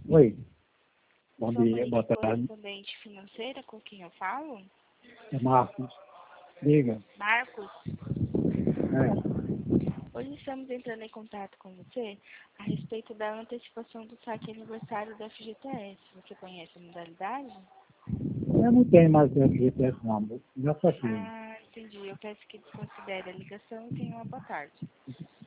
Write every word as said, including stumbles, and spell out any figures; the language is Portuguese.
Oi, bom Sou dia, mãe boa de tarde. correspondente financeira com quem eu falo? É Marcos. Diga. Marcos, É, hoje estamos entrando em contato com você a respeito da antecipação do saque aniversário da F G T S. Você conhece a modalidade? eu não tenho mais F G T S não, já saquei. Ah, entendi. Eu peço que desconsidere a ligação e tenha uma boa tarde.